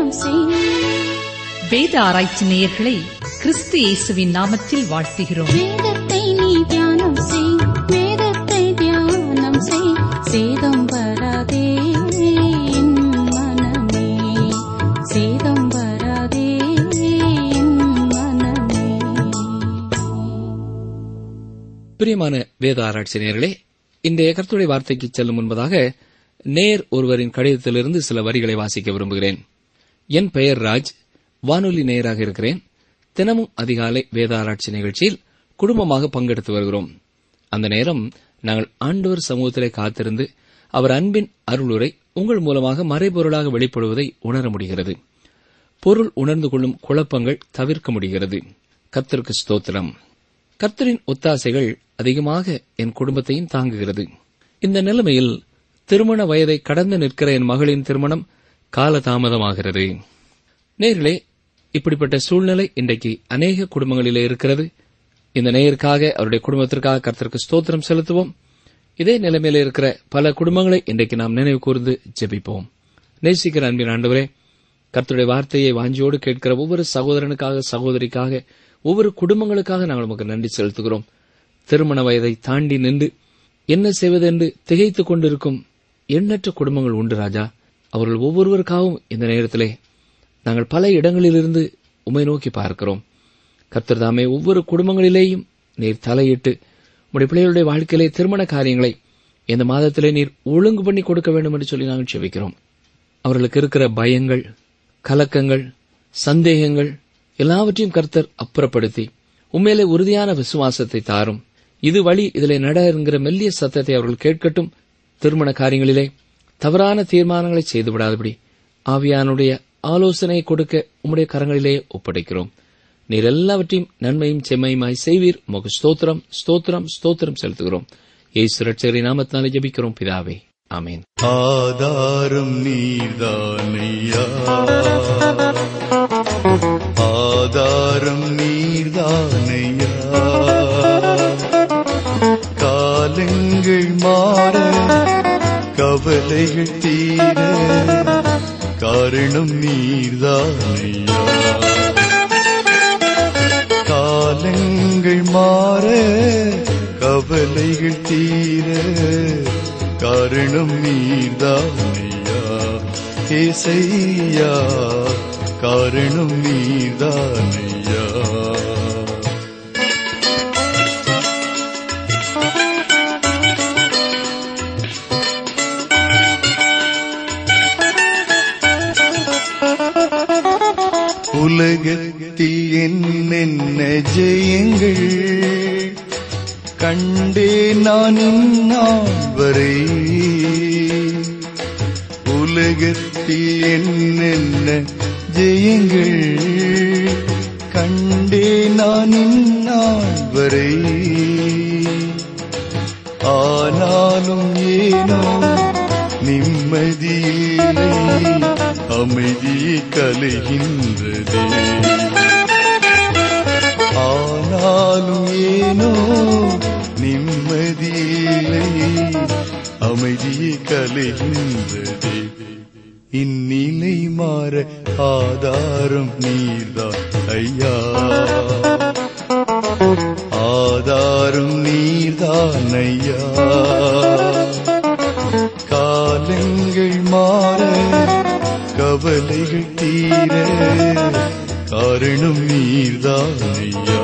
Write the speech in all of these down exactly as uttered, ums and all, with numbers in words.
தியானம் செய். வேத ஆராய்ச்சி நேயர்களை கிறிஸ்து இயேசுவின் நாமத்தில் வாழ்த்துகிறோம். வேதத்தை நீ தியானம் செய், வேதத்தை தியானம் செய், சேதம் வராதே என் மனமே, சேதம் வராதே என் மனமே. பிரியமான வேத ஆராய்ச்சி நேயர்களே, இன்றைய கர்த்தருடைய வார்த்தைக்கு செல்லும் முன்பதாக நேர் ஒருவரின் கடிதத்திலிருந்து சில வரிகளை வாசிக்க விரும்புகிறேன். என் பெயர் ராஜ், வானொலி நேயராக இருக்கிறேன். தினமும் அதிகாலை வேத ஆராய்ச்சி நிகழ்ச்சியில் குடும்பமாக பங்கெடுத்து வருகிறோம். அந்த நேரம் நாங்கள் ஆண்டவர் சமூகத்திலே காத்திருந்து அவர் அன்பின் அருளுரை உங்கள் மூலமாக மறைபொருளாக வெளிப்படுவதை உணர முடிகிறது. பொருள் உணர்ந்து கொள்ளும் குழப்பங்கள் தவிர்க்க முடிகிறது. கர்த்தருக்கு ஸ்தோத்திரம். கர்த்தரின் ஒத்தாசைகள் அதிகமாக என் குடும்பத்தையும் தாங்குகிறது. இந்த நிலைமையில் திருமண வயதை கடந்து நிற்கிற என் மகளின் திருமணம் காலதாமதமாகிறது. நேயர்களே, இப்படிப்பட்ட சூழ்நிலை இன்றைக்கு அநேக குடும்பங்களிலே இருக்கிறது. இந்த நேயருக்காக அவருடைய குடும்பத்திற்காக கர்த்தருக்கு ஸ்தோத்திரம் செலுத்துவோம். இதே நிலைமையில இருக்கிற பல குடும்பங்களை இன்றைக்கு நாம் நினைவு கூர்ந்து ஜெபிப்போம். நேசிக்கிற அன்பின் ஆண்டவரே, கர்த்தருடைய வார்த்தையை வாஞ்சியோடு கேட்கிற ஒவ்வொரு சகோதரனுக்காக, சகோதரிக்காக, ஒவ்வொரு குடும்பங்களுக்காக நாங்கள் நமக்கு நன்றி செலுத்துகிறோம். திருமண வயதை தாண்டி நின்று என்ன செய்வதென்று திகைத்துக் கொண்டிருக்கும் எண்ணற்ற குடும்பங்கள் உண்டு ராஜா. அவர்கள் ஒவ்வொருவருக்காகவும் இந்த நேரத்திலே நாங்கள் பல இடங்களிலிருந்து உம்மை நோக்கி பார்க்கிறோம். கர்த்தர் தாமே ஒவ்வொரு குடும்பங்களிலேயும் நீர் தலையிட்டு உம்முடைய பிள்ளைகளுடைய வாழ்க்கையிலே திருமண காரியங்களை இந்த மாதத்திலே நீர் ஒழுங்கு பண்ணி கொடுக்க வேண்டும் என்று சொல்லி நாங்கள் செபிக்கிறோம். அவர்களுக்கு இருக்கிற பயங்கள், கலக்கங்கள், சந்தேகங்கள் எல்லாவற்றையும் கர்த்தர் அப்புறப்படுத்தி உண்மையிலே உறுதியான விசுவாசத்தை தாரும். இது வழி, இதிலே நட என்கிற மெல்லிய சத்தத்தை அவர்கள் கேட்கட்டும். திருமண காரியங்களிலே தவறான தீர்மானங்களை செய்துவிடாதபடி ஆவியானுடைய ஆலோசனை கொடுக்க உம்முடைய கரங்களிலே ஒப்படைக்கிறோம். நீர் எல்லாவற்றையும் நன்மையும் செம்மையுமாய் செய்வீர். உமக்கு ஸ்தோத்திரம், ஸ்தோத்திரம், ஸ்தோத்திரம் செலுத்துகிறோம். இயேசு ரட்சகரின் நாமத்தினாலே ஜெபிக்கிறோம் பிதாவே, ஆமென். ஆதாரம் நீர்தானையா, ஆதாரம் நீர்தானையா, காலங்கள் மாற கவலைகள் தீர காரணம் நீர்தானையா, காலங்கள் மாற கவலைகள் தீர காரணம் நீர்தானையா, ஏசையா காரணம் நீர்தானையா. உலகத்தில் என்னென்ன ஜெயங்கள் கண்டே நான் இந்நாள் வரை, உலகத்தில் என்னென்ன ஜெயங்கள் கண்டே நான் இந்நாள் வரை, ஆனாலும் ஏனோ நிம்மதியில்லை, அமைதியை கலைகின்றதே, ஆனாலும் ஏனோ நிம்மதியில்லை, அமைதியை கலைகின்றதே. இந்நிலை மாற ஆதாரம் நீர்தான் ஐயா, ஆதாரம் நீர்தான் ஐயா, காலங்கள் மாற கவலைகள் தீர காரணம் நீர்தான் ஐயா,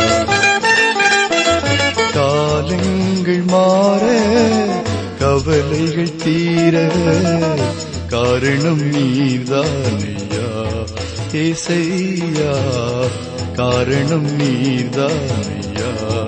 காலங்கள் மாற கவலைகள் தீர காரணம் நீர்தான் ஐயா, ஏசையா காரணம் நீர்தான் ஐயா.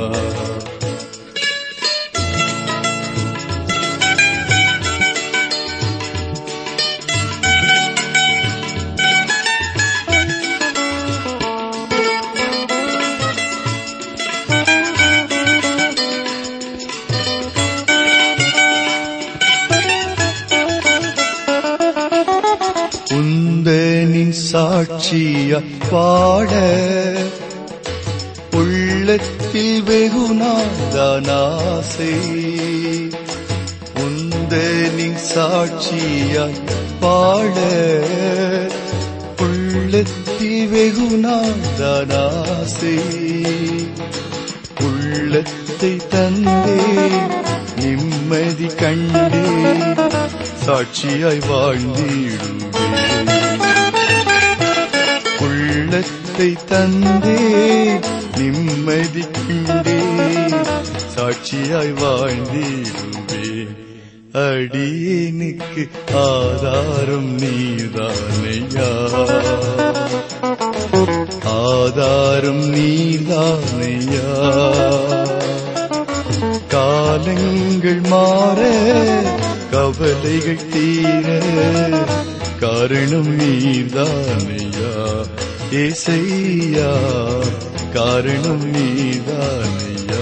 சாட்சியா பாட உள்ளத்தில் வெகுநாதான் ஆசை, உந்தனின் சாட்சியா பாட உள்ளத்தில் வெகுநாதானாசை உள்ளத்தை தந்தே நிம்மதி கண்டே சாட்சியாய் வாழ்ந்திடுவே. உள்ளத்தை தந்தே நிம்மதி கண்டே சாட்சியாய் வாழ்ந்திடுவே. அடியேனுக்கு ஆதாரம் நீர்தானையா, ஆதாரம் நீர்தானையா. காலங்கள் மாற கவலைகள் தீர காரணம் நீர்தானையா ஏசையா, காரணம் நீர்தானையா.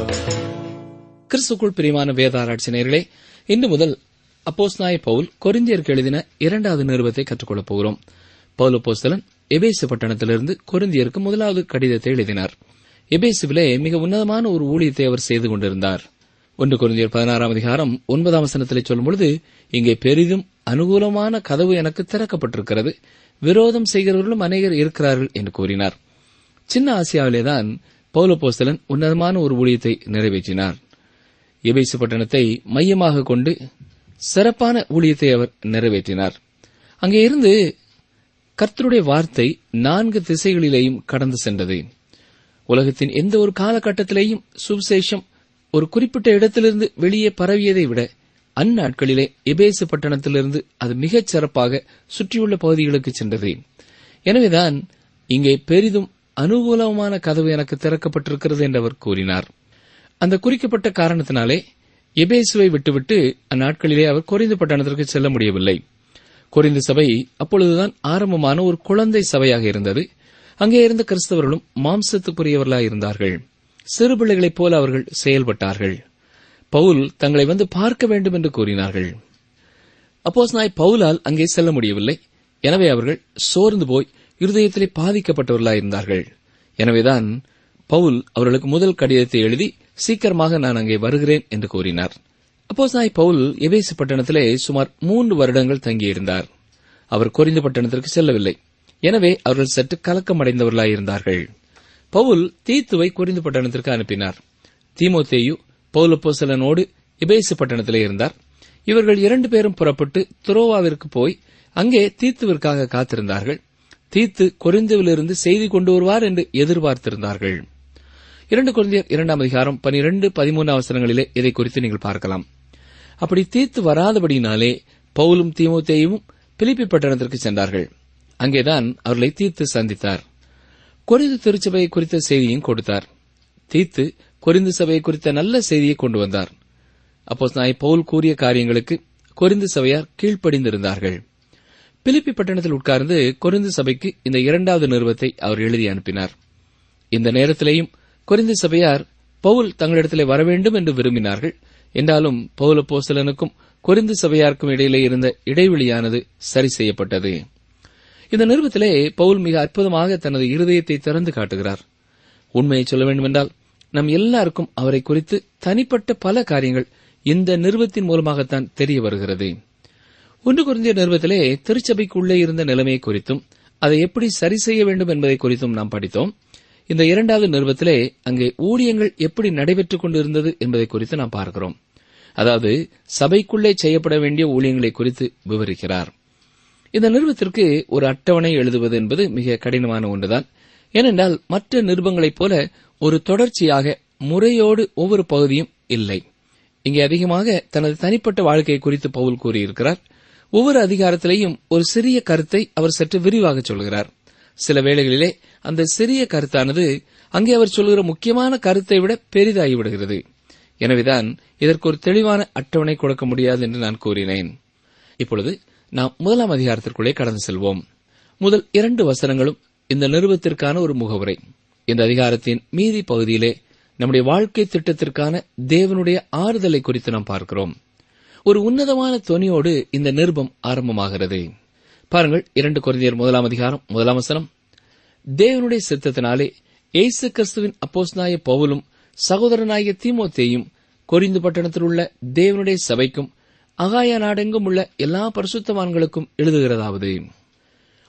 கிறிஸ்துக்குள் பிரியமான வேதாராய்ச்சி நேயர்களே, இன்று முதல் அப்போஸ்தலனாகிய பவுல் கொரிந்தியருக்கு எழுதின இரண்டாவது நிருபத்தை கற்றுக்கொள்ளப் போகிறோம். பவுல் அப்போஸ்தலன் எபேசு பட்டணத்திலிருந்து கொரிந்தியருக்கு முதலாவது கடிதத்தை எழுதினார். எபேசுவிலே மிக உன்னதமான ஒரு ஊழியத்தை அவர் செய்து கொண்டிருந்தார். ஒன்று கொரிந்தியர் பதினாறாம் அதிகாரம் ஒன்பதாம் வசனத்திலே சொல்லும்பொழுது, இங்கே பெரிதும் அனுகூலமான கதவு எனக்கு திறக்கப்பட்டிருக்கிறது, விரோதம் செய்கிறவர்களும் அநேகர் இருக்கிறார்கள் என்று கூறினார். சின்ன ஆசியாவிலேதான் பவுல் அப்போஸ்தலன் உன்னதமான ஒரு ஊழியத்தை நிறைவேற்றினார். எபேசு பட்டணத்தை மையமாக கொண்டு சிறப்பான ஊழியத்தை அவர் நிறைவேற்றினார். அங்கே இருந்து கர்த்தருடைய வார்த்தை நான்கு திசைகளிலேயும் கடந்து சென்றது. உலகத்தின் எந்த ஒரு காலகட்டத்திலேயும் சுவிசேஷம் ஒரு குறிப்பிட்ட இடத்திலிருந்து வெளியே பரவியதை விட அந்நாட்களிலே எபேசு பட்டணத்திலிருந்து அது மிகச் சிறப்பாக சுற்றியுள்ள பகுதிகளுக்கு சென்றது. எனவேதான் இங்கே பெரிதும் அனுகூலமான கதவு எனக்கு திறக்கப்பட்டிருக்கிறது என்று அவர் கூறினார். அந்த குறிக்கப்பட்ட காரணத்தினாலே எபேசுவை விட்டுவிட்டு அந்நாட்களிலே அவர் கொரிந்து பட்டணத்திற்கு செல்ல முடியவில்லை. கொரிந்து சபை அப்பொழுதுதான் ஆரம்பமான ஒரு குழந்தை சபையாக இருந்தது. அங்கே இருந்த கிறிஸ்தவர்களும் மாம்சத்துக்குரியவர்களாக இருந்தார்கள். சிறு பிள்ளைகளைப் போல அவர்கள் செயல்பட்டார்கள். பவுல் தங்களை வந்து பார்க்க வேண்டும் என்று கூறினார்கள். அப்போஸ்தலனாகிய பவுலால் அங்கே செல்ல முடியவில்லை. எனவே அவர்கள் சோர்ந்து போய் இருதயத்திலே பாதிக்கப்பட்டவர்களாயிருந்தார்கள். எனவேதான் பவுல் அவர்களுக்கு முதல் கடிதத்தை எழுதி சீக்கிரமாக நான் அங்கே வருகிறேன் என்று கூறினார். அப்போஸ்தலனாகிய பவுல் எபேசு பட்டணத்திலே சுமார் மூன்று வருடங்கள் தங்கியிருந்தார். அவர் கொரிந்து பட்டணத்திற்கு செல்லவில்லை. எனவே அவர்கள் சற்று கலக்கமடைந்தவர்களாயிருந்தார்கள். பவுல் தீத்துவை கொரிந்து பட்டணத்திற்கு அனுப்பினார். தீமோத்தேயு பவுல் அப்போஸ்தலனோடு எபேசு பட்டணத்திலே இருந்தார். இவர்கள் இரண்டு பேரும் புறப்பட்டு துரோவாவிற்கு போய் அங்கே தீத்துவிற்காக காத்திருந்தார்கள். தீத்து கொரிந்துவிலிருந்து செய்தி கொண்டு வருவார் என்று எதிர்பார்த்திருந்தார்கள். இரண்டு கொரிந்தியர் இரண்டாம் அதிகாரம் பனிரெண்டு பதிமூன்று அவசரங்களிலே இதை குறித்து நீங்கள் பார்க்கலாம். அப்படி தீத்து வராதபடியினாலே பவுலும் தீமோத்தேயும் பிலிப்பி பட்டணத்திற்கு சென்றார்கள். அங்கேதான் அவர்களை தீத்து சந்தித்தார். கொரிந்து திருச்சபையை குறித்த செய்தியும் கொடுத்தார். தீத்து கொரிந்து சபையை குறித்த நல்ல செய்தியை கொண்டு வந்தார். அப்போஸ்தலனாகிய பவுல் கூறிய காரியங்களுக்கு கொரிந்து சபையார் கீழ்ப்படிந்திருந்தார்கள். பிலிப்பி பட்டணத்தில் உட்கார்ந்து கொரிந்து சபைக்கு இந்த இரண்டாவது நிருபத்தை அவர் எழுதி அனுப்பினார். இந்த நேரத்திலேயும் கொரிந்து சபையார் பவுல் தங்களிடத்திலே வரவேண்டும் என்று விரும்பினார்கள். என்றாலும் பவுல் அப்போஸ்தலனுக்கும் கொரிந்து சபையாருக்கும் இடையிலே இருந்த இடைவெளியானது சரி செய்யப்பட்டது. இந்த நிருபத்திலே பவுல் மிக அற்புதமாக தனது இருதயத்தை திறந்து காட்டுகிறார். உண்மையை சொல்ல வேண்டுமென்றால் நம் எல்லாருக்கும் அவரை குறித்து தனிப்பட்ட பல காரியங்கள் இந்த நிருபத்தின் மூலமாகத்தான் தெரிய வருகிறது. ஒன்று கொரிந்தியர் நிருபத்திலே திருச்சபைக்குள்ளே இருந்த நிலைமை குறித்தும் அதை எப்படி சரி செய்ய வேண்டும் என்பதை குறித்தும் நாம் படித்தோம். இந்த இரண்டாவது நிருபத்திலே அங்கே ஊழியங்கள் எப்படி நடைபெற்றுக் கொண்டிருந்தது என்பதை குறித்து நாம் பார்க்கிறோம். அதாவது சபைக்குள்ளே செய்யப்பட வேண்டிய ஊழியங்களை குறித்து விவரிக்கிறார். இந்த நிருபத்திற்கு ஒரு அட்டவணை எழுதுவது என்பது மிக கடினமான ஒன்றுதான். ஏனென்றால் மற்ற நிருபங்களைப் போல ஒரு தொடர்ச்சியாக முறையோடு ஒவ்வொரு பகுதியும் இல்லை. இங்கே அதிகமாக தனது தனிப்பட்ட வாழ்க்கை குறித்து பவுல் கூறியிருக்கிறார். ஒவ்வொரு அதிகாரத்திலேயும் ஒரு சிறிய கருத்தை அவர் சற்று விரிவாக சொல்கிறார். சில வேளைகளிலே அந்த சிறிய கருத்தானது அங்கே அவர் சொல்கிற முக்கியமான கருத்தை விட பெரிதாகிவிடுகிறது. எனவேதான் இதற்கு ஒரு தெளிவான அட்டவணை கொடுக்க முடியாது என்று நான் கூறினேன். இப்பொழுது நாம் முதலாம் அதிகாரத்திற்குள்ளே கடந்து செல்வோம். முதல் இரண்டு வசனங்களும் இந்த நிருபத்திற்கான ஒரு முகவுரை. இந்த அதிகாரத்தின் மீதி பகுதியிலே நம்முடைய வாழ்க்கை திட்டத்திற்கான தேவனுடைய ஆறுதலை குறித்து நாம் பார்க்கிறோம். ஒரு உன்னதமான தொனியோடு இந்த நிருபம் ஆரம்பமாகிறது. பாருங்கள், இரண்டு கொரிந்தியர் முதலாம் அதிகாரம் முதலாம் வசனம். தேவனுடைய சித்தத்தினாலே இயேசு கிறிஸ்துவின் அப்போஸ்தலனாகிய பவுலும் சகோதரனாகிய தீமோத்தேயும் கொரிந்து பட்டணத்தில் உள்ள தேவனுடைய சபைக்கும் அகாயா நாடெங்கும் உள்ள எல்லா பரிசுத்தவான்களுக்கும் எழுதுகிறதாவது.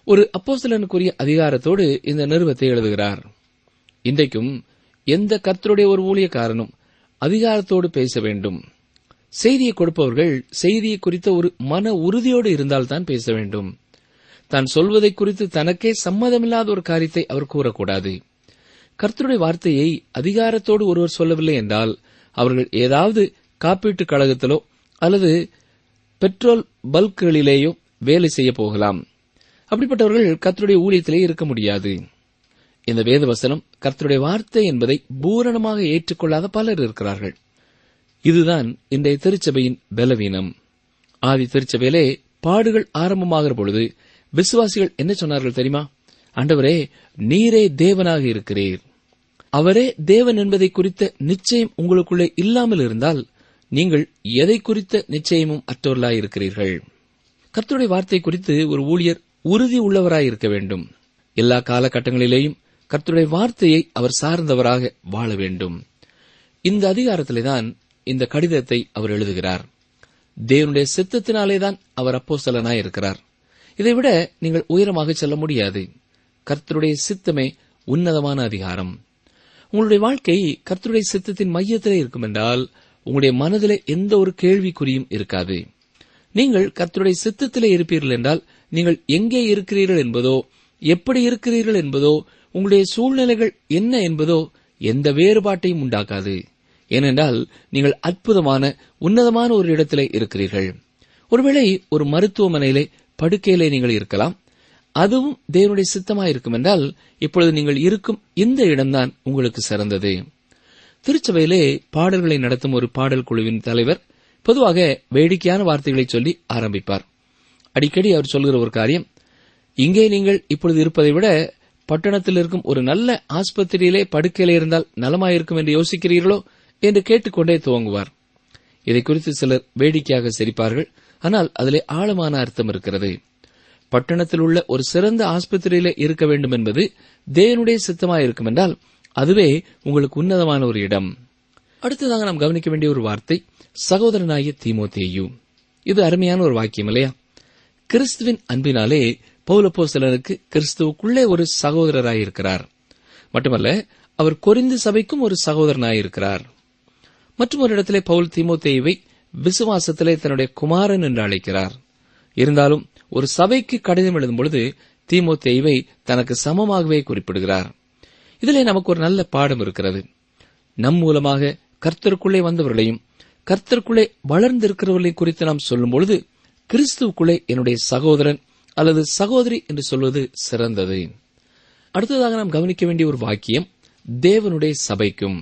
ஒரு அப்போஸ்தலனுக்குரிய அதிகாரத்தோடு இந்த நிருபத்தை எழுதுகிறார். இன்றைக்கும் எந்த கர்த்தருடைய ஒரு ஊழியக்காரனும் அதிகாரத்தோடு பேச வேண்டும். செய்தியை கொடுப்பவர்கள் செய்தியை குறித்த ஒரு மன உறுதியோடு இருந்தால்தான் பேச வேண்டும். தான் சொல்வதை குறித்து தனக்கே சம்மதமில்லாத ஒரு காரியத்தை அவர் கூறக்கூடாது. கர்த்தருடைய வார்த்தையை அதிகாரத்தோடு ஒருவர் சொல்லவில்லை என்றால் அவர்கள் ஏதாவது காப்பீட்டுக் கழகத்திலோ அல்லது பெட்ரோல் பல்குகளிலேயோ வேலை செய்ய போகலாம். அப்படிப்பட்டவர்கள் கர்த்தருடைய ஊழியத்திலே இருக்க முடியாது. இந்த வேதவசனம் கர்த்தருடைய வார்த்தை என்பதை பூரணமாக ஏற்றுக்கொள்ளாத பலர் இருக்கிறார்கள். இதுதான் இன்றைய திருச்சபையின் பலவீனம். ஆதி திருச்சபையிலே பாடுகள் ஆரம்பமாகிற பொழுது விசுவாசிகள் என்ன சொன்னார்கள் தெரியுமா? ஆண்டவரே, நீரே தேவனாக இருக்கிறீர். அவரே தேவன் என்பதை குறித்த நிச்சயம் உங்களுக்குள்ளே இல்லாமல் இருந்தால் நீங்கள் எதை குறித்த நிச்சயமும் அற்றவர்களாயிருக்கிறீர்கள். கர்த்தருடைய வார்த்தை குறித்து ஒரு ஊழியர் உறுதி உள்ளவராயிருக்க வேண்டும். எல்லா காலகட்டங்களிலேயும் கர்த்தருடைய வார்த்தையை அவர் சார்ந்தவராக வாழ வேண்டும். இந்த அதிகாரத்திலேதான் இந்த கடிதத்தை அவர் எழுதுகிறார். தேவனுடைய சித்தத்தினாலேதான் அவர் அப்போஸ்தலனாய் இருக்கிறார். இதைவிட நீங்கள் உயரமாக செல்ல முடியாது. கர்த்தருடைய சித்தமே உன்னதமான அதிகாரம். உங்களுடைய வாழ்க்கை கர்த்தருடைய சித்தத்தின் மையத்திலே இருக்கும் என்றால் உங்களுடைய மனதிலே எந்த ஒரு கேள்விக்குறியும் இருக்காது. நீங்கள் கர்த்தருடைய சித்தத்திலே இருப்பீர்கள் என்றால் நீங்கள் எங்கே இருக்கிறீர்கள் என்பதோ, எப்படி இருக்கிறீர்கள் என்பதோ, உங்களுடைய சூழ்நிலைகள் என்ன என்பதோ எந்த வேறுபாட்டையும் உண்டாக்காது. ஏனென்றால் நீங்கள் அற்புதமான உன்னதமான ஒரு இடத்திலே இருக்கிறீர்கள். ஒருவேளை ஒரு மருத்துவமனையிலே படுக்கையிலே நீங்கள் இருக்கலாம். அதுவும் தேவனுடைய சித்தமாயிருக்கும் என்றால் இப்பொழுது நீங்கள் இருக்கும் இந்த இடம்தான் உங்களுக்கு சிறந்தது. திருச்சபையிலே பாடல்களை நடத்தும் ஒரு பாடல் குழுவின் தலைவர் பொதுவாக வேடிக்கையான வார்த்தைகளை சொல்லி ஆரம்பிப்பார். அடிக்கடி அவர் சொல்கிற ஒரு காரியம், இங்கே நீங்கள் இப்பொழுது இருப்பதை விட பட்டணத்தில் இருக்கும் ஒரு நல்ல ஆஸ்பத்திரியிலே படுக்கையிலே இருந்தால் நலமாயிருக்கும் என்று யோசிக்கிறீர்களோ என்று கேட்டுக்கொண்டே துவங்குவார். இதை குறித்து சிலர் வேடிக்கையாக சிரிப்பார்கள். ஆனால் அதிலே ஆழமான அர்த்தம் இருக்கிறது. பட்டணத்தில் உள்ள ஒரு சிறந்த ஆஸ்பத்திரியிலே இருக்க வேண்டும் என்பது தேவனுடைய சித்தமாயிருக்கும் என்றால் அதுவே உங்களுக்கு உன்னதமான ஒரு இடம். அடுத்ததாக நாம் கவனிக்க வேண்டிய ஒரு வார்த்தை சகோதரனாகிய தீமோத்தேயு. இது அருமையான ஒரு வாக்கியம் இல்லையா? கிறிஸ்துவின் அன்பினாலே பவுலப்போஸ்தலனுக்கு கிறிஸ்துவுக்குள்ளே ஒரு சகோதரராயிருக்கிறார். மட்டுமல்ல, அவர் கொரிந்து சபைக்கும் ஒரு சகோதரனாயிருக்கிறார். மற்றும் ஒரு இடத்திலே பவுல் தீமோத்தேயுவை விசுவாசத்திலே தன்னுடைய குமாரன் என்று அழைக்கிறார். இருந்தாலும் ஒரு சபைக்கு கடிதம் எழுதும் பொழுது தீமோத்தேயுவை தனக்கு சமமாகவே குறிப்பிடுகிறார். இதிலே நமக்கு ஒரு நல்ல பாடம் இருக்கிறது. நம் மூலமாக கர்த்தருக்குள்ளே வந்தவர்களையும் கர்த்தருக்குள்ளே வளர்ந்திருக்கிறவர்களையும் குறித்து நாம் சொல்லும் பொழுது கிறிஸ்துவுக்குள்ளே என்னுடைய சகோதரன் அல்லது சகோதரி என்று சொல்வது சிறந்தது. அடுத்ததாக நாம் கவனிக்க வேண்டிய ஒரு வாக்கியம் தேவனுடைய சபைக்கும்.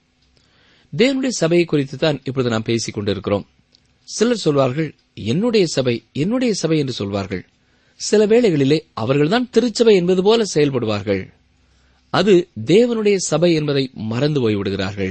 தேவனுடைய சபையை குறித்து தான் இப்பொழுது நாம் பேசிக் கொண்டிருக்கிறோம். சிலர் சொல்வார்கள், என்னுடைய சபை என்னுடைய சபை என்று சொல்வார்கள். சில வேளைகளிலே அவர்கள்தான் திருச்சபை என்பது போல செயல்படுவார்கள். அது தேவனுடைய சபை என்பதை மறந்து போய்விடுகிறார்கள்.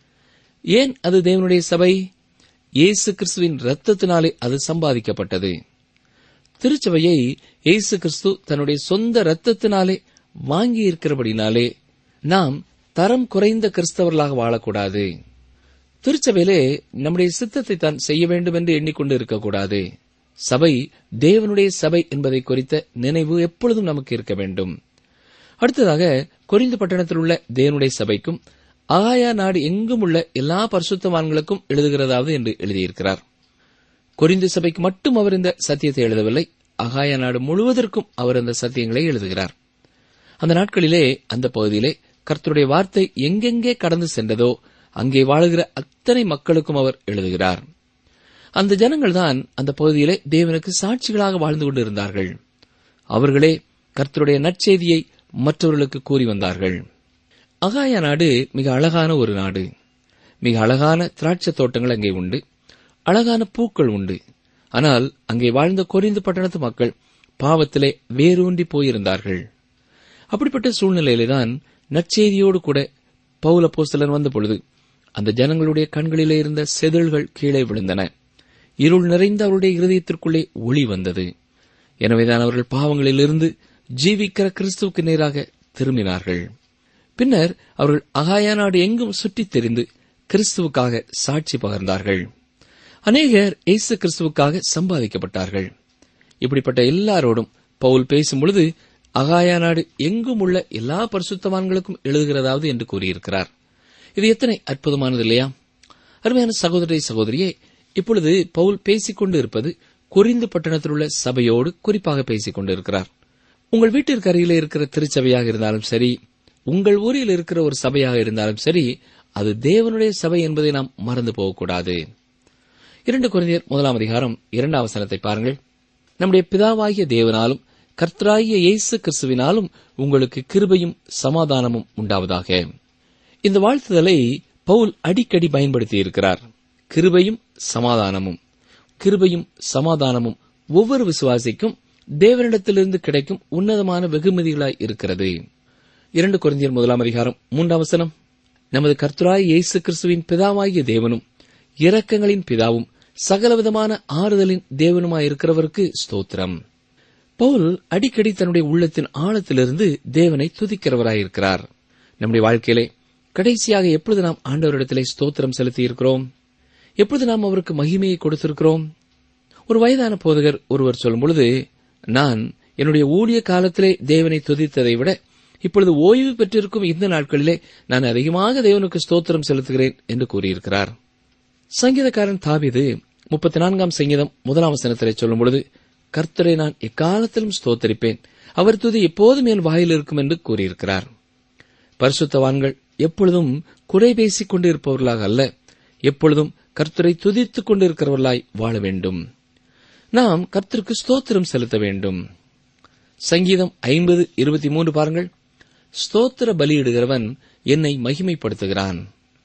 ஏன் அது தேவனுடைய சபை? இயேசு கிறிஸ்துவின் இரத்தத்தினாலே அது சம்பாதிக்கப்பட்டது. திருச்சபையை இயேசு கிறிஸ்து தன்னுடைய சொந்த இரத்தத்தினாலே வாங்கி இருக்கிறபடினாலே நாம் தரம் குறைந்த கிறிஸ்தவர்களாக வாழக்கூடாது. திருச்சபையிலே நம்முடைய சித்தத்தை தான் செய்ய வேண்டும் என்று எண்ணிக்கொண்டு இருக்கக்கூடாது. சபை தேவனுடைய சபை என்பதை குறித்த நினைவு எப்பொழுதும் நமக்கு இருக்க வேண்டும். அடுத்ததாக கொரிந்து பட்டணத்தில் உள்ள தேவனுடைய சபைக்கும் ஆகாயா நாடு எங்கும் உள்ள எல்லா பரிசுத்தவான்களுக்கும் எழுதுகிறதாவது என்று எழுதியிருக்கிறார். கொரிந்து சபைக்கு மட்டும் அவர் இந்த சத்தியத்தை எழுதவில்லை, ஆகாயா நாடு முழுவதற்கும் அவர் அந்த சத்தியங்களை எழுதுகிறார். அந்த நாட்களிலே அந்த பகுதியிலே கர்த்தருடைய வார்த்தை எங்கெங்கே கடந்து சென்றதோ அங்கே வாழுகிற அத்தனை மக்களுக்கும் அவர் எழுதுகிறார். அந்த ஜனங்கள்தான் அந்த பகுதியிலே தேவனுக்கு சாட்சிகளாக வாழ்ந்து கொண்டிருந்தார்கள். அவர்களே கர்த்தருடைய நற்செய்தியை மற்றவர்களுக்கு கூறி வந்தார்கள். அகாயா நாடு மிக அழகான ஒரு நாடு. மிக அழகான திராட்சை தோட்டங்கள் அங்கே உண்டு, அழகான பூக்கள் உண்டு. ஆனால் அங்கே வாழ்ந்த கொரிந்து பட்டணத்து மக்கள் பாவத்திலே வேரூன்றி போயிருந்தார்கள். அப்படிப்பட்ட சூழ்நிலையில்தான் நற்செய்தியோடு கூட பவுல் அப்போஸ்தலன் வந்த பொழுது அந்த ஜனங்களுடைய கண்களிலே இருந்த செதில்கள் கீழே விழுந்தன. இருள் நிறைந்த அவருடைய இருதயத்திற்குள்ளே ஒளி வந்தது. எனவேதான் அவர்கள் பாவங்களிலிருந்து ஜீவிக்கிற கிறிஸ்துவுக்கு நேராக திரும்பினார்கள். பின்னர் அவர்கள் அகாயா நாடு எங்கும் சுற்றித் தெரிந்து கிறிஸ்துவுக்காக சாட்சி பகர்ந்தார்கள். அநேகர் இயேசு கிறிஸ்துவுக்காக சம்பாதிக்கப்பட்டார்கள். இப்படிப்பட்ட எல்லாரோடும் பவுல் பேசும் பொழுது அகாயா நாடு எங்கும் உள்ள எல்லா பரிசுத்தவான்களுக்கும் எழுதுகிறதாவது என்று கூறியிருக்கிறார். இது எத்தனை அற்புதமானது இல்லையா? அருமையான சகோதரி சகோதரியே, இப்பொழுது பவுல் பேசிக் கொண்டு இருப்பது கொரிந்து பட்டணத்தில் உள்ள சபையோடு குறிப்பாக பேசிக் கொண்டிருக்கிறார். உங்கள் வீட்டிற்கு அருகிலே இருக்கிற திருச்சபையாக இருந்தாலும் சரி, உங்கள் ஊரில் இருக்கிற ஒரு சபையாக இருந்தாலும் சரி, அது தேவனுடைய சபை என்பதை நாம் மறந்து போகக்கூடாது. இரண்டு கொரிந்தியர் முதலாம் அதிகாரம் இரண்டாம் வசனத்தை பாருங்கள். நம்முடைய பிதாவாகிய தேவனாலும் கர்த்தராகிய இயேசு கிறிஸ்துவினாலும் உங்களுக்கு கிருபையும் சமாதானமும் உண்டாவதாக. இந்த வாழ்த்துதலை பவுல் அடிக்கடி பயன்படுத்தி இருக்கிறார். கிருபையும் சமாதானமும். கிருபையும் சமாதானமும் ஒவ்வொரு விசுவாசிக்கும் தேவனிடத்திலிருந்து கிடைக்கும் உன்னதமான வெகுமதிகளாய் இருக்கிறது. இரண்டு கொரிந்தியர் முதலாம் அதிகாரம் மூன்றாம் வசனம், நமது கர்த்தராகிய இயேசு கிறிஸ்துவின் பிதாவாகிய தேவனும் இரக்கங்களின் பிதாவும் சகலவிதமான ஆறுதலின் தேவனுமாயிருக்கிறவருக்கு ஸ்தோத்திரம். பவுல் அடிக்கடி தன்னுடைய உள்ளத்தின் ஆழத்திலிருந்து தேவனை துதிக்கிறவராயிருக்கிறார். நம்முடைய வாழ்க்கையிலே கடைசியாக எப்பொழுது நாம் ஆண்டவரிடத்திலே ஸ்தோத்திரம் செலுத்தியிருக்கிறோம்? எப்பொழுது நாம் அவருக்கு மகிமையை கொடுத்திருக்கிறோம்? ஒரு வயதான போதகர் ஒருவர் சொல்லும் பொழுது, நான் என்னுடைய ஊழிய காலத்திலே தேவனை துதித்ததை விட இப்பொழுது ஓய்வு பெற்றிருக்கும் இந்த நாட்களிலே நான் அதிகமாக தேவனுக்கு ஸ்தோத்திரம் செலுத்துகிறேன் என்று கூறியிருக்கிறார். சங்கீதக்காரன் தாவீது முப்பத்தி நான்காம் சங்கீதம் முதலாம் வசனத்திலே சொல்லும் பொழுது, கர்த்தரை நான் எக்காலத்திலும் ஸ்தோத்தரிப்பேன், அவர் துதி எப்போதும் என் வாயில் இருக்கும் என்று கூறியிருக்கிறார். பரிசுத்தவான்கள் எப்பொழுதும் குறை பேசிக் கொண்டிருப்பவர்களாக அல்ல, எப்பொழுதும் கர்த்தரை துதித்துக் கொண்டிருக்கிறவர்களாய் வாழ வேண்டும். நாம் கர்த்தருக்கு ஸ்தோத்திரம் செலுத்த வேண்டும். சங்கீதம் ஐம்பது இருபத்தி மூன்று பாருங்கள். ஸ்தோத்திர பலியிடுகிறவன் என்னை மகிமைப்படுத்துகிறான்.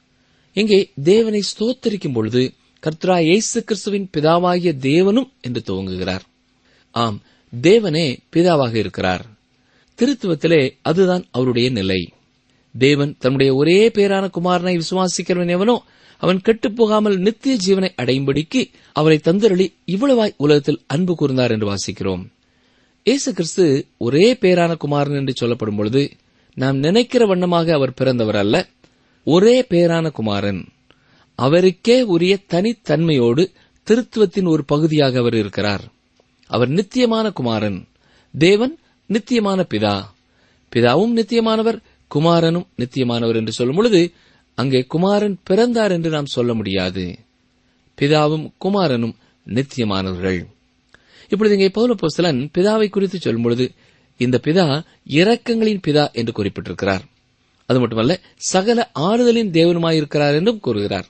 இங்கே தேவனை ஸ்தோத்தரிக்கும் பொழுது கர்த்தராகிய இயேசு கிறிஸ்துவின் பிதாவாகிய தேவனும் என்று துவங்குகிறார். ஆம், தேவனே பிதாவாக இருக்கிறார். திருத்துவத்திலே அதுதான் அவருடைய நிலை. தேவன் தன்னுடைய ஒரே பேரான குமாரனை விசுவாசிக்கிறவன் எவனோ அவன் கெட்டுப் போகாமல் நித்திய ஜீவனை அடையும்படிக்கு அவரை தந்தருளி இவ்வளவாய் உலகத்தில் அன்பு கூர்ந்தார் என்று வாசிக்கிறோம். இயேசு கிறிஸ்து ஒரே பேரான குமாரன் என்று சொல்லப்படும் பொழுது நாம் நினைக்கிற வண்ணமாக அவர் பிறந்தவர் அல்ல. ஒரே பேரான குமாரன், அவருக்கே உரிய தனித்தன்மையோடு திருத்துவத்தின் ஒரு பகுதியாக அவர் இருக்கிறார். அவர் நித்தியமான குமாரன். தேவன் நித்தியமான பிதா. பிதாவும் நித்தியமானவர், குமாரனும் நித்தியமானவர் என்று சொல்லும் பொழுது அங்கே குமாரன் பிறந்தார் என்று நாம் சொல்ல முடியாது. பிதாவும் குமாரனும் நித்தியமானவர்கள். இப்பொழுது இங்கே பவுல் அப்போஸ்தலன் பிதாவை குறித்து சொல்லும் பொழுது இந்த பிதா இரக்கங்களின் பிதா என்று குறிப்பிட்டிருக்கிறார். அது மட்டுமல்ல, சகல ஆறுதலின் தேவனுமாயிருக்கிறார் என்றும் கூறுகிறார்.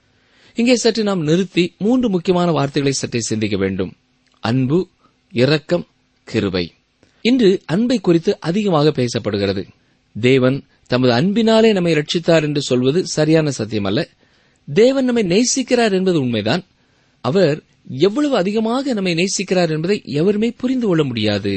இங்கே சற்று நாம் நிறுத்தி மூன்று முக்கியமான வார்த்தைகளை சற்றே சிந்திக்க வேண்டும். அன்பு, இரக்கம், கிருபை. இன்று அன்பை குறித்து அதிகமாக பேசப்படுகிறது. தேவன் தமது அன்பினாலே நம்மை ரட்சித்தார் என்று சொல்வது சரியான சத்தியம் அல்ல. தேவன் நம்மை நேசிக்கிறார் என்பது உண்மைதான். அவர் எவ்வளவு அதிகமாக நம்மை நேசிக்கிறார் என்பதை எவருமே புரிந்து கொள்ள முடியாது.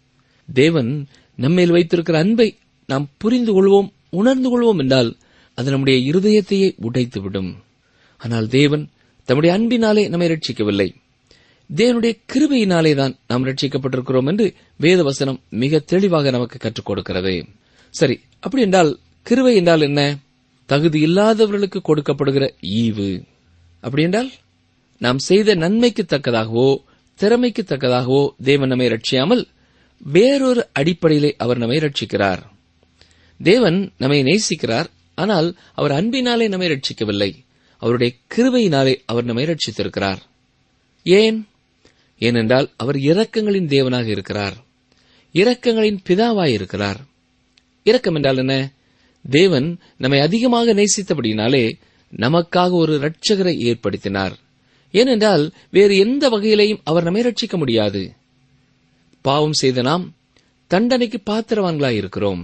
தேவன் நம்மேல் வைத்திருக்கிற அன்பை நாம் புரிந்து கொள்வோம், உணர்ந்து கொள்வோம் என்றால் அது நம்முடைய இருதயத்தையே உடைத்துவிடும். ஆனால் தேவன் தம்முடைய அன்பினாலே நம்மை ரட்சிக்கவில்லை, தேவனுடைய கிருபையினாலே தான் நாம் ரட்சிக்கப்பட்டிருக்கிறோம் என்று வேத வசனம் மிக தெளிவாக நமக்கு கற்றுக் கொடுக்கிறது. சரி, அப்படி என்றால் கிருபை என்றால் என்ன? தகுதி இல்லாதவர்களுக்கு கொடுக்கப்படுகிற ஈவு. அப்படி என்றால் நாம் செய்த நன்மைக்கு தக்கதாகவோ திறமைக்கு தக்கதாகவோ தேவன் நம்மை ரட்சியாமல் வேறொரு அடிப்படையிலே அவர் நம்மை ரட்சிக்கிறார். தேவன் நம்மை நேசிக்கிறார், ஆனால் அவர் அன்பினாலே நம்மை ரட்சிக்கவில்லை, அவருடைய கிருபையினாலே அவர் நம்மை ரட்சித்திருக்கிறார். ஏன்? ஏனென்றால் அவர் இரக்கங்களின் தேவனாக இருக்கிறார், இரக்கங்களின் பிதாவாய் இருக்கிறார். இரக்கம் என்றால் என்ன? தேவன் நம்மை அதிகமாக நேசித்தபடியினாலே நமக்காக ஒரு இரட்சகரை ஏற்படுத்தினார். ஏனென்றால் வேறு எந்த வகையிலேயும் அவர் நம்மை ரட்சிக்க முடியாது. பாவம் செய்த நாம் தண்டனைக்கு பாத்திரவான்களாய் இருக்கிறோம்.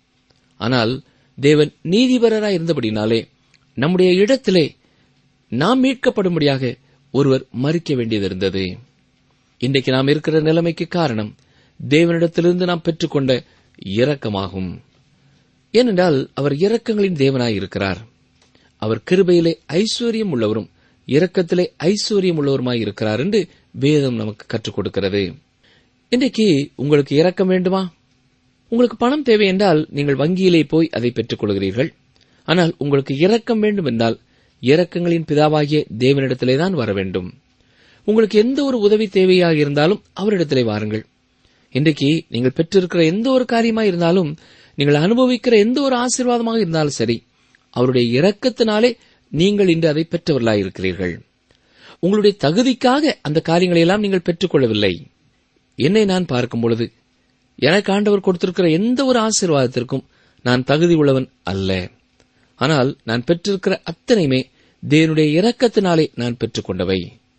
ஆனால் தேவன் நீதிபரராய் இருந்தபடினாலே நம்முடைய இடத்திலே நாம் மீட்கப்படும்படியாக ஒருவர் மறிக்க வேண்டியது இருந்தது. இன்றைக்கு நாம் இருக்கிற நிலைமைக்கு காரணம் தேவனிடத்திலிருந்து நாம் பெற்றுக்கொண்ட இரக்கமாகும். ஏனென்றால் அவர் இரக்கங்களின் தேவனாய் இருக்கிறார். அவர் கிருபையிலே ஐஸ்வர்யம் உள்ளவரும் இரக்கத்திலே ஐஸ்வர்யம் உள்ளவருமாய் இருக்கிறார் என்று வேதம் நமக்கு கற்றுக் கொடுக்கிறது. இன்றைக்கு உங்களுக்கு இரக்கம் வேண்டுமா? உங்களுக்கு பணம் தேவை என்றால் நீங்கள் வங்கியிலே போய் அதை பெற்றுக் கொள்கிறீர்கள். ஆனால் உங்களுக்கு இரக்கம் வேண்டும் என்றால் இரக்கங்களின் பிதாவாகிய தேவனிடத்திலேதான் வர வேண்டும். உங்களுக்கு எந்த ஒரு உதவி தேவையாக இருந்தாலும் அவரிடத்திலே வாருங்கள். இன்றைக்கு நீங்கள் பெற்றிருக்கிற எந்த ஒரு காரியமாக இருந்தாலும், நீங்கள் அனுபவிக்கிற எந்த ஒரு ஆசீர்வாதமாக இருந்தாலும் சரி, அவருடைய இரக்கத்தினாலே நீங்கள் இன்று அதை பெற்றவர்களாயிருக்கிறீர்கள். உங்களுடைய தகுதிக்காக அந்த காரியங்களை எல்லாம் நீங்கள் பெற்றுக் கொள்ளவில்லை. என்னை நான் பார்க்கும் பொழுது எனக்கு ஆண்டவர் கொடுத்திருக்கிற எந்த ஒரு ஆசீர்வாதத்திற்கும் நான் தகுதி உள்ளவன் அல்ல. ஆனால் நான் பெற்றிருக்கிற அத்தனையுமே தேவனுடைய இரக்கத்தினாலே நான் பெற்றுக் கொண்டவை.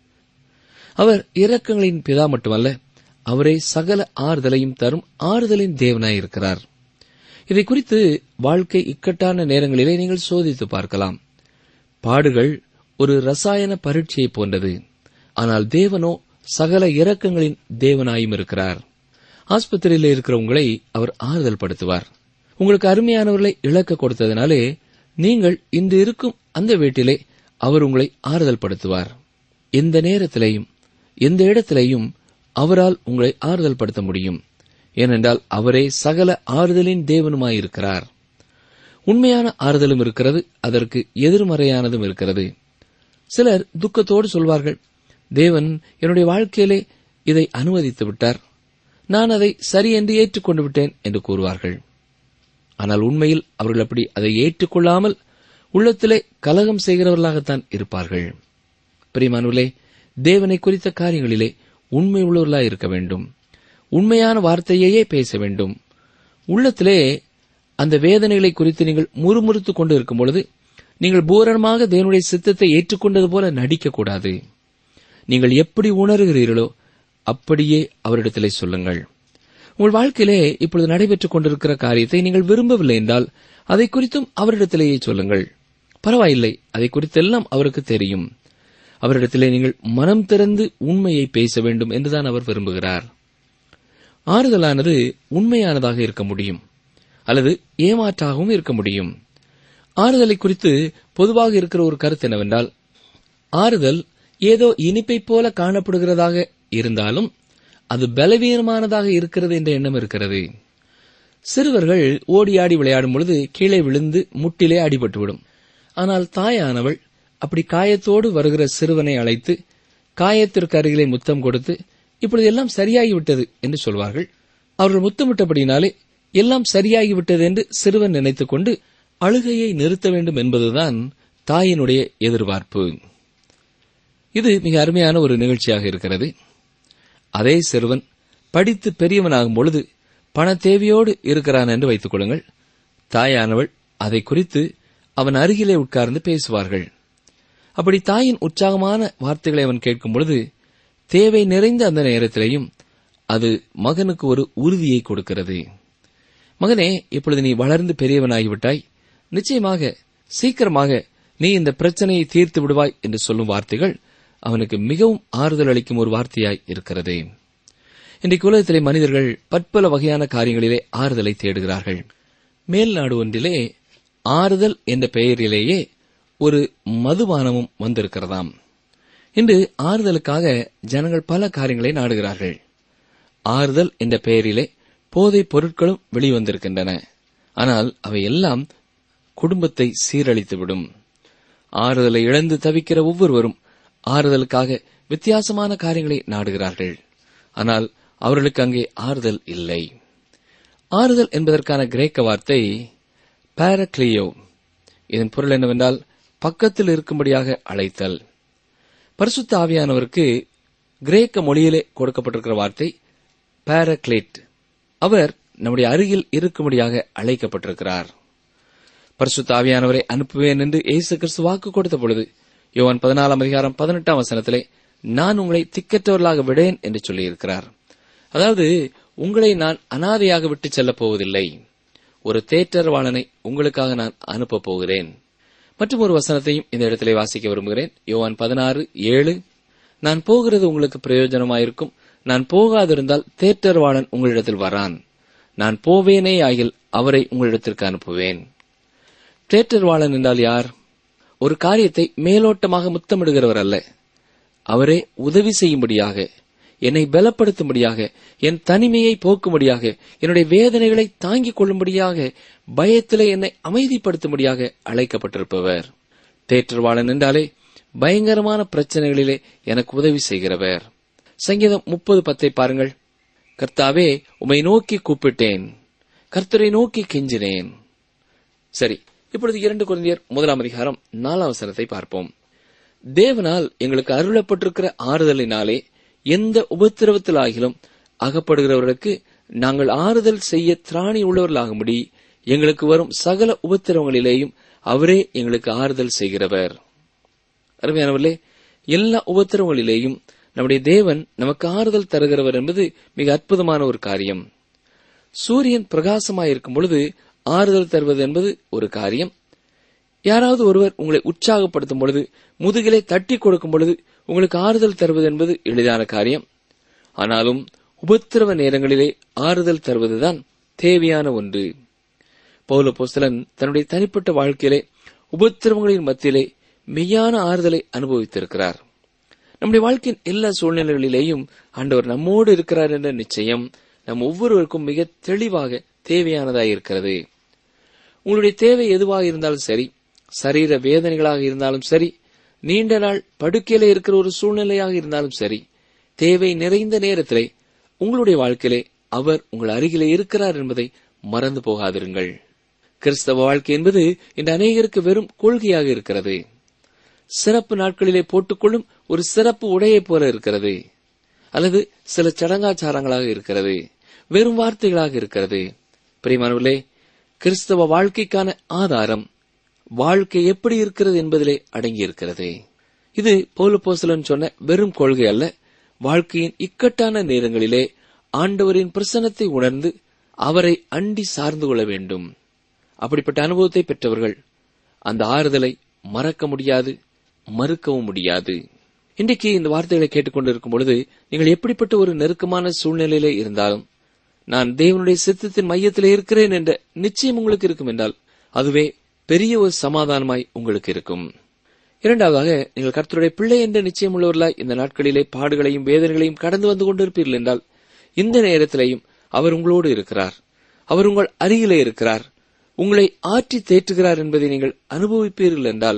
அவர் இரக்கங்களின் பிதா மட்டுமல்ல, அவரே சகல ஆறுதலையும் தரும் ஆறுதலின் தேவனாயிருக்கிறார். இதை குறித்து வாழ்க்கை இக்கட்டான நேரங்களிலே நீங்கள் சோதித்து பார்க்கலாம். பாடுகள் ஒரு ரசாயன பரீட்சையை போன்றது. ஆனால் தேவனோ சகல இரக்கங்களின் தேவனாயும் இருக்கிறார். ஆஸ்பத்திரியில் இருக்கிற உங்களை அவர் ஆறுதல் படுத்துவார். உங்களுக்கு அருமையானவர்களை இழக்க கொடுத்ததினாலே நீங்கள் இன்று இருக்கும் அந்த வீட்டிலே அவர் உங்களை ஆறுதல் படுத்துவார். எந்த நேரத்திலேயும் எந்த இடத்திலேயும் அவரால் உங்களை ஆறுதல் படுத்த முடியும். ஏனென்றால் அவரே சகல ஆறுதலின் தேவனுமாயிருக்கிறார். உண்மையான ஆறுதலும் இருக்கிறது, அதற்கு எதிர்மறையானதும் இருக்கிறது. சிலர் துக்கத்தோடு சொல்வார்கள், தேவன் என்னுடைய வாழ்க்கையிலே இதை அனுமதித்து விட்டார், நான் அதை சரி என்று ஏற்றுக்கொண்டு விட்டேன் என்று கூறுவார்கள். ஆனால் உண்மையில் அவர்கள் அப்படி அதை ஏற்றுக்கொள்ளாமல் உள்ளத்திலே கலகம் செய்கிறவர்களாகத்தான் இருப்பார்கள். பிரியமானவர்களே, தேவனை குறித்த காரியங்களிலே உண்மை உள்ளவர்களாய் இருக்க வேண்டும். உண்மையான வார்த்தையையே பேச வேண்டும். உள்ளத்திலே அந்த வேதனைகளை குறித்து நீங்கள் முறுமுறுத்துக் கொண்டு இருக்கும் பொழுது நீங்கள் பூரணமாக தேவனுடைய சித்தத்தை ஏற்றுக்கொண்டது போல நடிக்கக்கூடாது. நீங்கள் எப்படி உணர்கிறீர்களோ அப்படியே அவரிடத்திலே சொல்லுங்கள். உங்கள் வாழ்க்கையிலே இப்பொழுது நடைபெற்றுக் கொண்டிருக்கிற காரியத்தை நீங்கள் விரும்பவில்லை என்றால் அதை குறித்தும் அவரிடத்திலேயே சொல்லுங்கள். பரவாயில்லை, அதை குறித்தெல்லாம் அவருக்கு தெரியும். அவரிடத்திலே நீங்கள் மனம் திறந்து உண்மையை பேச வேண்டும் என்றுதான் அவர் விரும்புகிறார். ஆறுதலானது உண்மையானதாக இருக்க முடியும், அல்லது ஏமாற்றாகவும் இருக்க முடியும். ஆறுதலை குறித்து பொதுவாக இருக்கிற ஒரு கருத்து என்னவென்றால், ஆறுதல் ஏதோ இனிப்பை போல காணப்படுகிறதாக இருந்தாலும் அது பலவீனமானதாக இருக்கிறது என்ற எண்ணம் இருக்கிறது. சிறுவர்கள் ஓடியாடி விளையாடும் பொழுது கீழே விழுந்து முட்டிலே அடிபட்டுவிடும். ஆனால் தாயானவள் அப்படி காயத்தோடு வருகிற சிறுவனை அழைத்து காயத்திற்கு அருகிலே முத்தம் கொடுத்து, இப்பொழுது எல்லாம் சரியாகிவிட்டது என்று சொல்வார்கள். அவர்கள் முத்தமிட்டபடினாலே எல்லாம் சரியாகிவிட்டது என்று சிறுவன் நினைத்துக் கொண்டு அழுகையை நிறுத்த வேண்டும் என்பதுதான் தாயினுடைய எதிர்பார்ப்பு. இது மிக அருமையான ஒரு நிகழ்ச்சியாக இருக்கிறது. அதே சிறுவன் படித்து பெரியவனாகும் பொழுது பண தேவையோடு இருக்கிறான் என்று வைத்துக் கொள்ளுங்கள். தாயானவள் அதை குறித்து அவன் அருகிலே உட்கார்ந்து பேசுவார்கள். அப்படி தாயின் உற்சாகமான வார்த்தைகளை அவன் கேட்கும் பொழுது தேவை நிறைந்த அந்த நேரத்திலேயும் அது மகனுக்கு ஒரு உறுதியை கொடுக்கிறது. மகனே, இப்பொழுது நீ வளர்ந்து பெரியவனாகிவிட்டாய், நிச்சயமாக சீக்கிரமாக நீ இந்த பிரச்சனையை தீர்த்து விடுவாய் என்று சொல்லும் வார்த்தைகள் அவனுக்கு மிகவும் ஆறுதல் அளிக்கும் ஒரு வார்த்தையாய் இருக்கிறது. இன்றைக்கு உலகத்திலே மனிதர்கள் பற்பல வகையான காரியங்களிலே ஆறுதலை தேடுகிறார்கள். மேல் நாடு ஒன்றிலே ஆறுதல் என்ற பெயரிலேயே ஒரு மதுபானமும் வந்திருக்கிறதாம். இன்று ஆறுதலுக்காக ஜனங்கள் பல காரியங்களை நாடுகிறார்கள். ஆறுதல் என்ற பெயரிலே போதைப் பொருட்களும் வெளிவந்திருக்கின்றன. ஆனால் அவை எல்லாம் குடும்பத்தை சீரழித்துவிடும். ஆறுதலை இழந்து தவிக்கிற ஒவ்வொருவரும் ஆறுதலுக்காக வித்தியாசமான காரியங்களை நாடுகிறார்கள். ஆனால் அவர்களுக்கு அங்கே ஆறுதல் இல்லை. ஆறுதல் என்பதற்கான கிரேக்க வார்த்தை பாரக்ளியோ. இதன் பொருள் என்னவென்றால் பக்கத்தில் இருக்கும்படியாக அழைத்தல். பரிசுத்த ஆவியானவருக்கு கிரேக்க மொழியிலே கொடுக்கப்பட்டிருக்கிற வார்த்தை பாரக்லேட். அவர் நம்முடைய அருகில் இருக்கும்படியாக அழைக்கப்பட்டிருக்கிறார். பரிசுத்த ஆவியானவரை அனுப்புவேன் என்று இயேசு கிறிஸ்து வாக்கு கொடுத்த பொழுது யோவான் பதினாலாம் அதிகாரம் பதினெட்டாம் வசனத்திலே நான் உங்களை திக்கற்றவர்களாக விடேன் என்று சொல்லியிருக்கிறார். அதாவது, உங்களை நான் அனாதையாக விட்டு செல்லப் போவதில்லை, ஒரு தேற்றரவாளனை உங்களுக்காக நான் அனுப்பப் போகிறேன். மற்றும் ஒரு வசனத்தையும் இந்த இடத்திலே வாசிக்க விரும்புகிறேன். யோவான் பதினாறு ஏழு, நான் போகிறது உங்களுக்கு பிரயோஜனமாயிருக்கும், நான் போகாதிருந்தால் தேற்றரவாளன் உங்களிடத்தில் வரான், நான் போவேனே ஆகில் அவரை உங்களிடத்திற்கு அனுப்புவேன். தேற்றரவாளன் என்றால் யார்? ஒரு காரியத்தை மேலோட்டமாக முத்தமிடுகிறவர் அல்ல. அவரே உதவி செய்யும்படியாக, என்னை பலப்படுத்தும்படியாக, என் தனிமையை போக்கும்படியாக, என்னுடைய வேதனைகளை தாங்கிக் கொள்ளும்படியாக, பயத்திலே என்னை அமைதிப்படுத்தும்படியாக அழைக்கப்பட்டிருப்பவர். தேற்றரவாளன் என்றாலே பயங்கரமான பிரச்சனைகளிலே எனக்கு உதவி செய்கிறவர். சங்கீதம் முப்பது பத்தை பாருங்கள். கர்த்தாவே, உம்மை நோக்கி கூப்பிட்டேன், கர்த்தரை நோக்கி கெஞ்சினேன். சரி, இப்பொழுது இரண்டு கொரிந்தியர் முதலாம் அதிகாரம் நாலாம் வசனத்தை பார்ப்போம். தேவனால் எங்களுக்கு அருளப்பட்டிருக்கிற ஆறுதலினாலே எந்த உபத்திரவத்திலாகிலும் அகப்படுகிறவர்களுக்கு நாங்கள் ஆறுதல் செய்ய திராணி உள்ளவர்களாகும்படி எங்களுக்கு வரும் சகல உபத்திரவங்களிலேயும் அவரே எங்களுக்கு ஆறுதல் செய்கிறவர். அருமையானவர்களே, எல்லா உபத்திரவங்களிலேயும் நம்முடைய தேவன் நமக்கு ஆறுதல் தருகிறவர் என்பது மிக அற்புதமான ஒரு காரியம். சூரியன் பிரகாசமாயிருக்கும் பொழுது ஆறுதல் தருவது என்பது ஒரு காரியம். யாராவது ஒருவர் உங்களை உற்சாகப்படுத்தும் பொழுது, முதுகிலே தட்டி கொடுக்கும் பொழுது உங்களுக்கு ஆறுதல் தருவது என்பது எளிதான காரியம். ஆனாலும் உபத்திரவ நேரங்களிலே ஆறுதல் தருவதுதான் தேவையான ஒன்று. பவுல் அப்போஸ்தலன் தன்னுடைய தனிப்பட்ட வாழ்க்கையிலே உபத்திரவங்களின் மத்தியிலே மெய்யான ஆறுதலை அனுபவித்திருக்கிறார். நம்முடைய வாழ்க்கையின் எல்லா சூழ்நிலைகளிலேயும் ஆண்டவர் நம்மோடு இருக்கிறார் என்ற நிச்சயம் நம் ஒவ்வொருவருக்கும் மிக தெளிவாக தேவையானதாக இருக்கிறது. உங்களுடைய தேவை எதுவாக இருந்தாலும் சரி, சரீர வேதனைகளாக இருந்தாலும் சரி, நீண்ட நாள் படுக்கையிலே இருக்கிற ஒரு சூழ்நிலையாக இருந்தாலும் சரி, தேவை நிறைந்த நேரத்திலே உங்களுடைய வாழ்க்கையிலே அவர் உங்கள் அருகிலே இருக்கிறார் என்பதை மறந்து போகாதிருங்கள். கிறிஸ்தவ வாழ்க்கை என்பது இந்த அநேகருக்கு வெறும் கொள்கையாக இருக்கிறது. சிறப்பு நாட்களிலே போட்டுக்கொள்ளும் ஒரு சிறப்பு உடையைப் போல இருக்கிறது, அல்லது சில சடங்காச்சாரங்களாக இருக்கிறது, வெறும் வார்த்தைகளாக இருக்கிறது. பிரியமானவர்களே, கிறிஸ்தவ வாழ்க்கைக்கான ஆதாரம் வாழ்க்கை எப்படி இருக்கிறது என்பதிலே அடங்கியிருக்கிறது. இது பவுல் அப்போஸ்தலன் சொன்ன வெறும் கொள்கை அல்ல. வாழ்க்கையின் இக்கட்டான நேரங்களிலே ஆண்டவரின் பிரசன்னத்தை உணர்ந்து அவரை அண்டி சார்ந்து கொள்ள வேண்டும். அப்படிப்பட்ட அனுபவத்தை பெற்றவர்கள் அந்த ஆறுதலை மறக்க முடியாது, மறுக்கவும் முடியாது. இன்றைக்கு இந்த வார்த்தைகளை கேட்டுக்கொண்டிருக்கும் பொழுது நீங்கள் எப்படிப்பட்ட ஒரு நெருக்கமான சூழ்நிலையிலே இருந்தாலும், நான் தேவனுடைய சித்தத்தின் மையத்திலே இருக்கிறேன் என்ற நிச்சயம் உங்களுக்கு இருக்கும் என்றால் அதுவே பெரிய ஒரு சமாதானமாய் உங்களுக்கு இருக்கும். இரண்டாவதாக, நீங்கள் கர்த்தருடைய பிள்ளை என்ற நிச்சயம் உள்ளவர்களாய் இந்த நாட்களிலே பாடுகளையும் வேதனைகளையும் கடந்து வந்து கொண்டிருப்பீர்கள் என்றால், இந்த நேரத்திலேயும் அவர் உங்களோடு இருக்கிறார், அவர் உங்கள் அருகிலே இருக்கிறார், உங்களை ஆற்றி தேற்றுகிறார் என்பதை நீங்கள் அனுபவிப்பீர்கள் என்றால்,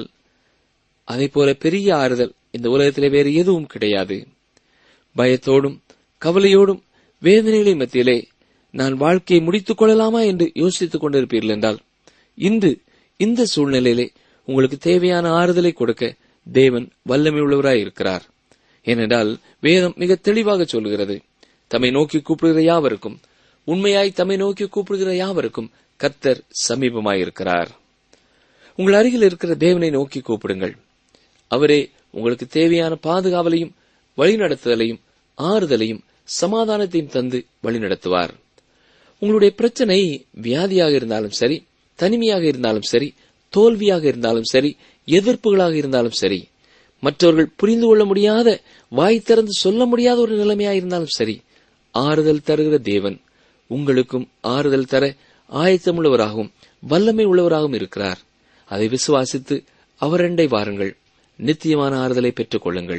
அதை போல பெரிய ஆறுதல் இந்த உலகத்திலே வேறு எதுவும் கிடையாது. பயத்தோடும் கவலையோடும் வேதனைகளின் மத்தியிலே நான் வாழ்க்கையை முடித்துக் கொள்ளலாமா என்று யோசித்துக் கொண்டிருப்பீர்கள் என்றால், இன்று இந்த சூழ்நிலையிலே உங்களுக்கு தேவையான ஆறுதலை கொடுக்க தேவன் வல்லமை உள்ளவராய் இருக்கிறார். ஏனென்றால் வேதம் மிக தெளிவாக சொல்கிறது, தம்மை நோக்கி கூப்பிடுகிற யாவருக்கும், உண்மையாய் தம்மை நோக்கி கூப்பிடுகிற யாவருக்கும் கர்த்தர் சமீபமாயிருக்கிறார். உங்கள் அருகில் இருக்கிற தேவனை நோக்கி கூப்பிடுங்கள். அவரே உங்களுக்கு தேவையான பாதுகாவலையும் வழிநடத்துதலையும் ஆறுதலையும் சமாதானத்தையும் தந்து வழிநடத்துவார். உங்களுடைய பிரச்சனை வியாதியாக இருந்தாலும் சரி, தனிமையாக இருந்தாலும் சரி, தோல்வியாக இருந்தாலும் சரி, எதிர்ப்புகளாக இருந்தாலும் சரி, மற்றவர்கள் புரிந்து கொள்ள முடியாத, வாய் திறந்து சொல்ல முடியாத ஒரு நிலைமையாக இருந்தாலும் சரி, ஆறுதல் தருகிற தேவன் உங்களுக்கும் ஆறுதல் தர ஆயத்தமுள்ளவராகவும் வல்லமை உள்ளவராகவும் இருக்கிறார். அதை விசுவாசித்து அவரண்டை வாருங்கள், நித்தியமான ஆறுதலை பெற்றுக் கொள்ளுங்கள்.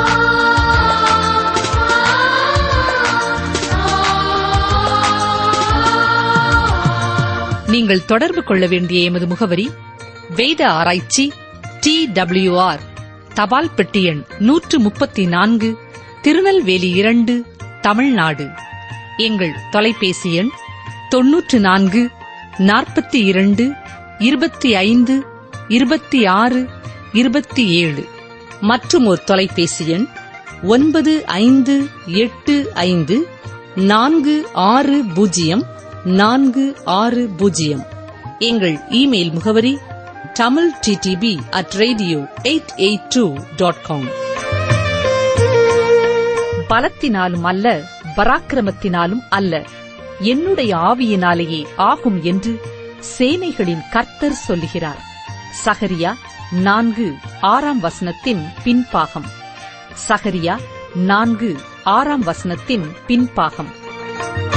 நீங்கள் தொடர்பு கொள்ள வேண்டிய எமது முகவரி: வேத ஆராய்ச்சி, டி டபிள்யூ ஆர், தபால் பெட்டி எண் நூற்று முப்பத்தி நான்கு, திருநெல்வேலி இரண்டு, தமிழ்நாடு. எங்கள் தொலைபேசி எண் தொன்னூற்று நான்கு நாற்பத்தி இரண்டு இருபத்தி ஐந்து இருபத்தி ஆறு இருபத்தி ஏழு. மற்றும் ஒரு தொலைபேசி எண் ஒன்பது ஐந்து எட்டு ஐந்து நான்கு ஆறு பூஜ்ஜியம் நான்கு ஆறு பூஜ்ஜியம். எங்கள் இமெயில் முகவரி Tamil T T P at radio eight eight two dot com. பலத்தினாலும் அல்ல, பராக்கிரமத்தினாலும் அல்ல, என்னுடைய ஆவியினாலேயே ஆகும் என்று சேனைகளின் கர்த்தர் சொல்லுகிறார். சகரியா நான்கு ஆறாம் வசனத்தின் பின்பாகம். சகரியா நான்கு ஆறாம் வசனத்தின் பின்பாகம்.